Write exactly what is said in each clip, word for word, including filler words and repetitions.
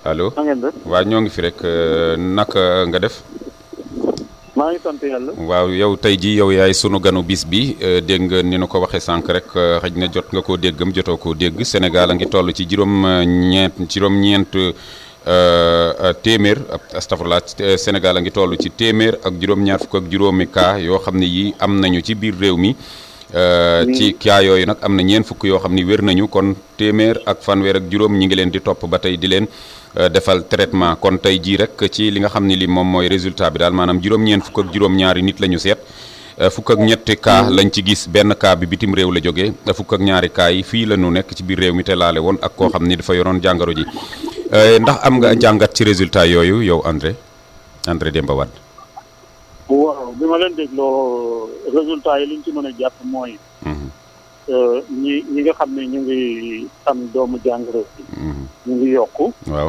allo. na ngeen def. waaw ñoo ngi fi rek naka nga def. maa ngi sant yàlla. waaw yow tey jii yow yaay sunu ganu bis bi dégg nga ni nu ko waxee sànq rek xëj na jot nga koo déggam jotoo koo dégg Sénégal a ngi toll ci juróom-ñeent juróom-ñeent téeméer astafurlah Sénégal a ngi toll ci téeméer ak juróom-ñaar fukk ak juróomi cas yoo xam ne yii am nañu ci biir réew mi. ci cas yooyu nag am na ñeent fukk yoo xam ni wér nañu kon téeméer ak fanweer ak juróom ñi ngi leen di topp ba tey di leen defal traitement kon tey jii rek ci li nga xam ne li moom mooy résultat bi daal maanaam juróom-ñeent fukk ak juróom-ñaari nit la ñu seet fukk ak ñetti cas lañ ci gis benn cas bi bitim réew la jógee fukk ak ñaari cas yi fii la ñu nekk ci biir réew mi te laale woon ak koo xam ni dafa yoroon jàngoro ji ndax am nga jàngat ci résultat yooyu yow André André Demba Wade. waaw bi ma leen dégloo résultat yi li ñu ci mën a jàpp mooy. ñi ñi nga xam ne ñu ngi am doomu jàngoro bi. ñu ngi yokku. waaw.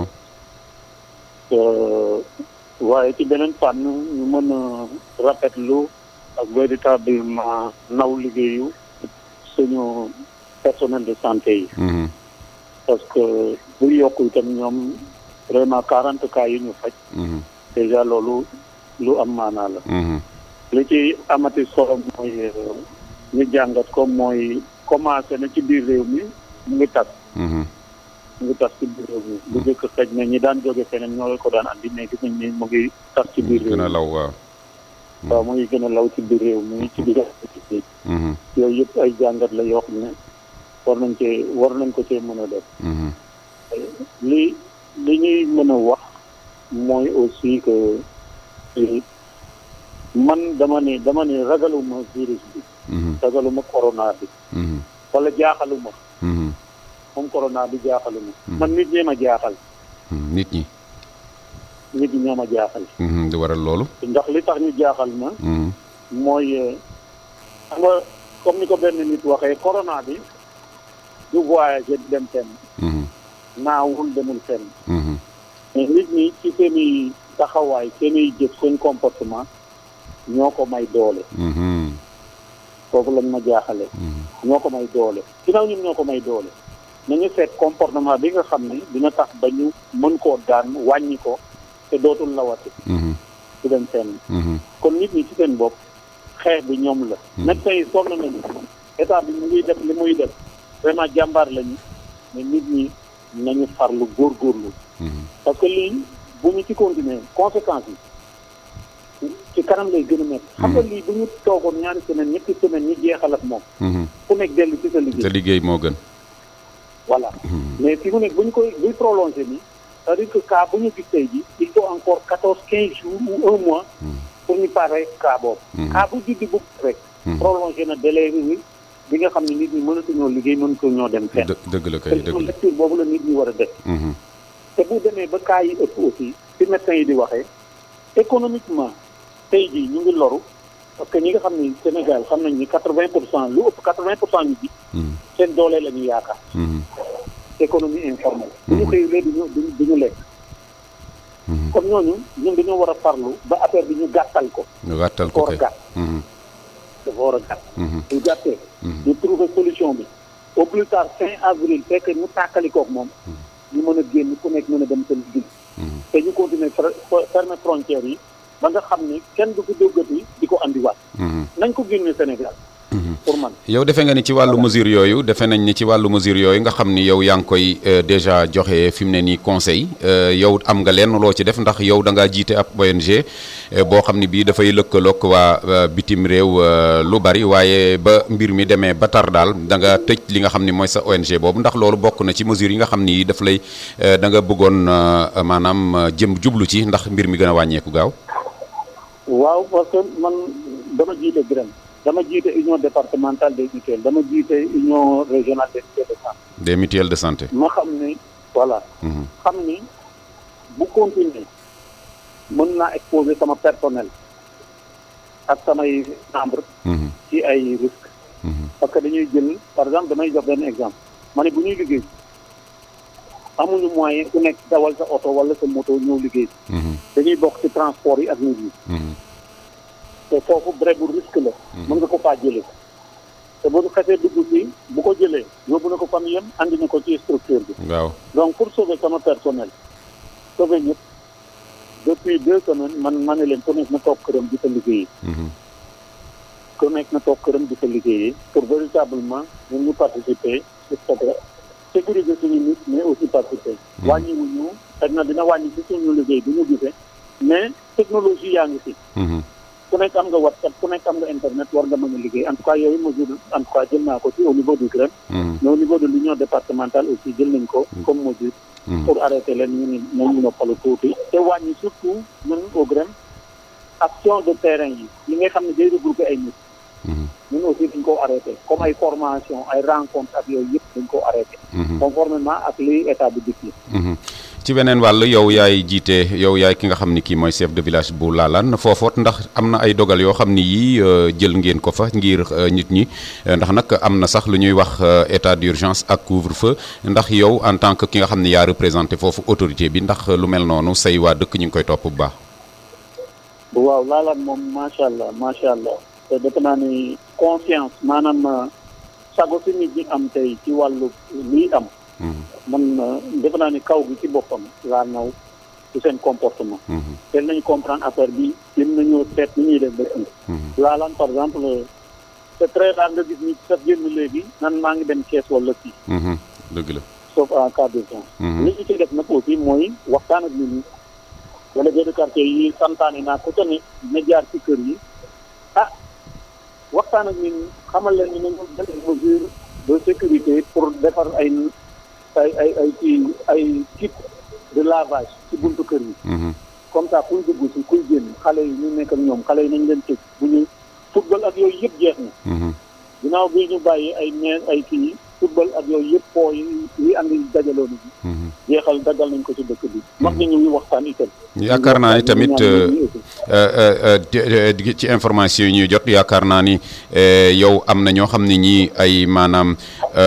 waaye ci beneen fànn ñu mën a rafetlu ak véritablement naw liggéeyu suñu personnel de santé yi. parce que bu yokku itam ñoom vraiment quarante cas yi ñu faj. déjà loolu. lu am maanaa la. li ci amati solo mooy ñu jàngat ko mooy commencé na ci biir réew mi mu ngi tas. mu ngi tas ci biir réew mi. bu njëkk xëj na ñi daan jóge feneen ñoo ko daan andi mais gis nañ ni mu ngi tas ci biir réew mi. gën a law waaw. waaw mu ngi gën a law ci biir réew mi ci biir ci yooyu yëpp ay jàngat la yoo xam ne war nañ cee war nañ ko cee mën a def. li li ñuy mën a wax mooy aussi que. man dama ne dama ne ragaluma virus bi. ragaluma corona bi. wala jaaxaluma. moom corona bi jaaxaluma. man nit ñee ma jaaxal. nit ñi. nit ñi ñoo ma jaaxal. di waral loolu. ndax li tax ñu jaaxal ma. mooy xam nga comme ni ko benn nit waxee corona bi du voyager di dem fenn. naawul demul fenn. mais nit ñi ci seen i taxawaay seen i jëf seen comportement ñoo ko may doole. foofu lañ ma jaaxale. ñoo ko may doole ginnaaw ñun ñoo ko may doole nañu seet comportement bi nga xam ne dina tax ba ñu mën koo daan wàññi ko te dootul lawati. ci dem fenn. kon nit ñi ci seen bopp xeex bi ñoom la. médecins yi sonn nañu état bi mu ngi def li muy def vraiment jàmbaar lañu mais nit ñi nañu farlu góorgóorlu. parce que lii bu ñu ci continuer conséquences yi ci kanam lay gën a métti. xam nga lii bu ñu toogoon ñaari semaine ñetti semaine ñu jeexal ak moom. ku nekk dellu ci sa liggéey. sa liggéey moo gën. voilà mais fi mu nekk bu ñu koy buy prolongé nii c'est-à-dire que cas bu ñu gis tey ji il faut encore quatorze quinze jours ou un mois. pour ñu pare cas boobu. cas bu juddi bu rek. prolongé na délai bi bi nga xam ne nit ñi mënatuñoo liggéey mënatuñoo ñoo dem fenn. dëgg la kay dëgg la lecture boobu la nit ñi war a def. te bu demee ba cas yi ëpp aussi ci médecins yi di waxee économiquement tey jii ñu ngi loru parce que ñi nga xam ne Sénégal xam nañ ni quatre-vingt pour cent lu ëpp quatre-vingt pour cent ñu ji seen doole la ñu yaakaar. économie informelle. bu ñu xëy léegi duñu duñu lekk. comme ñooñu ñun dañoo war a farlu ba affaire bi ñu gàttal ko. ñu gàttal ko kay dafa war a gàtt. ñu gàttee. ñu trouver solution bi au plus tard fin avril fekk ñu tàkkali koog moom. ñu mën a génn ku nekk mën a dem seen liggéey. te ñu continuer fermer frontières yi ba nga xam ni kenn du ko déggati di ko andiwaat. nañ ko génne Sénégal. pour man yow defe nga ni ci wàllu mesure yooyu defe nañ ni ci wàllu mesure yooyu nga xam ni yow yaa ngi koy déjà joxe fi mu ne nii conseil yow am nga lenn loo ci def ndax yow da ngaa jiite ab O N G boo xam ni bii dafay lëkkaloog waa bitim réew lu bari waaye ba mbir mi demee ba tar daal da nga tëj li nga xam ni mooy sa O N G boobu ndax loolu bokk na ci mesure yi nga xam ni daf lay da nga bëggoon maanaam jëm jublu ci ndax mbir mi gën a wàññeeku gaaw. waaw parce que man dama jiite gërëm. dama jiite union départementale des mutuelles dama jiite union régionale des mutuelles de santé. des mutuelles de santé. ma xam ni voilà. xam ni bu continuer mën naa exposer sama personnel ak samay membres. ci ay risques. parce que dañuy jël par exemple damay jox benn exemple ma ne bu ñuy liggéey amuñu moyen ku nekk dawal sa oto wala sa moto ñëw liggéey. dañuy bokk ci transport yi ak nit yi. te foofu bref bu risque la. mën nga ko faa jëlee. te bu xasee dugg fii bu ko jëlee yóbbu na ko famille am andi na ko ci structure bi. waaw donc pour sauver sama personnel sauvé ñëpp depuis deux semaines man ma ne leen ku nekk na toog këram di fa liggéeyi. ku nekk na toog këram di fa liggéeyi pour véritablement ñun ñu participer c'est-à-dire sécuriser suñu nit mais aussi participer. wàññi wu ñu xëy na dina wàññi si suñu liggéey bi ñu gisee mais technologie yaa ngi fi. ku nekk am nga WhatsApp ku nekk am nga internet war nga mën a liggéey en tout cas yooyu mesure en tout cas jël naa ko ci au niveau du Grême. mais au niveau de l'union départementale aussi jël nañ ko comme mesure. pour arrêter leen ñu ni nañ noppalu tuuti. te wàññi surtout ñun au Grême action de terrain yi yi nga xam ne day regrouper ay nit. ñun aussi dañ koo arrêté comme ay formation ay rencontre ak yooyu yëpp dañ koo arrêté. conformément ak li état bi dikki. ci beneen wàll yow yaay jiite yow yaay ki nga xam ni kii mooy chef de village bu Lalane foofoot ndax am na ay dogal yoo xam ni yii jël ngeen ko fa ngir nit ñi ndax nag am na sax lu ñuy wax état d'urgence ak couvre-feu ndax yow en tant que ki nga xam ne yaa représenté foofu autorité bi ndax lu mel noonu say waa dëkk ñu ngi koy topp bu baax. waaw Lalane moom macha allah macha allah te defe naa ni confiance maanaam sago si nit ñi am tey ci wàllu lii am. man defe naa ni kaw gi ci boppam laa naw ci seen comportement. te nañu comprendre affaire bi lim nañoo seet ni ñuy def ba fii. Lalane par exemple c'est très rare nga gis nit sax génn léegi nan maa ngi dem Thiès wala fii. dëgg la sauf en cas d'urgence. li ñu ci def nag aussi mooy waxtaan ak nit ñi délégué de quartier yi santaane naa ku ne na jaar ci kër yi ah waxtaan ak nit ñi xamal leen ni nañu jël mesure de sécurité pour defar ay. ay ay ay ci ay kit de lavage ci buntu kër yi. comme ça kuy dugg si kuy génn xale yi ñu nekk ak ñoom xale yi nañ leen tëj bu ñu football ak yooyu yëpp jeex na. ginnaaw bi ñu bàyyi ay meen ay kii football ak yooyu yëpp foo yi yi andi dajaloo nit ñi. jeexal dagal nañ ko ci dëkk bi. mag ñi ñu ngi waxtaan itam. yaakaar naa ni tamit ci information yi ñuy jot yaakaar naa ni yow am na ñoo xam ne ñii ay maanaam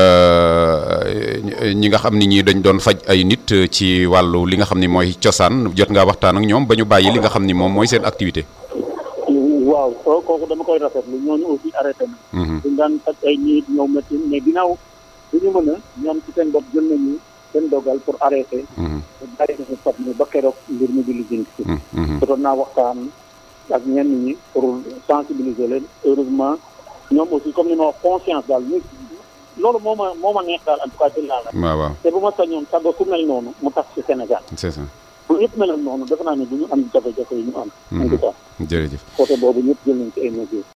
ñi nga xam ni ñii dañ doon faj ay nit ci wàllu li nga xam ni mooy cosaan jot ngaa waxtaan ak ñoom ba ñu bàyyi li nga xam ni moom mooy seen activité. waaw kooku dama koy rafetlu ñooñu aussi arrêté na. dañ daan faj ay nit ñëw métti mais ginnaaw du ñu mën a ñoom ci seen bopp jël nañu seen dogal pour arrêter. bàyyi nañu faj mi ba keroog mbir mi di lijjanti. jotoon naa waxtaan ak ñenn ñi pour sensibiliser leen heureusement ñoom aussi comme ni ma wax confiance daal ñu loolu moo ma moo ma neex daal en tout cas ci Lalane. waaw waaw te bu ma sañoon sago ku mel noonu mu tax ci Sénégal. c'est ça. bu ñëpp meloon noonu defe naa ne du ñu am jafe-jafe yi ñu am. en tout cas jërëjëf côté boobu ñëpp jël nañ ci ay mesures.